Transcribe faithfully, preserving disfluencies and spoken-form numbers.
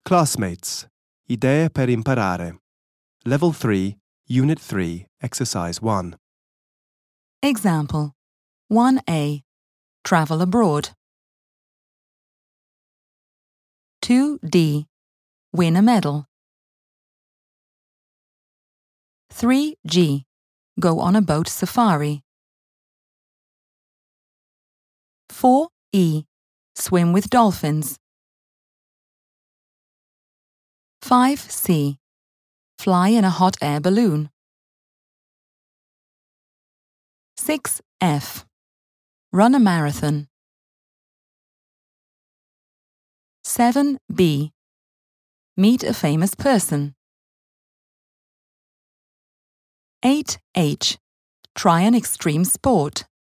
Classmates, idee per imparare. Level three, Unit three, Exercise one. Example one A. Travel abroad. two D. Win a medal. three G. Go on a boat safari. four E. Swim with dolphins. five C. Fly in a hot air balloon. six F. Run a marathon. seven B. Meet a famous person. eight H. Try an extreme sport.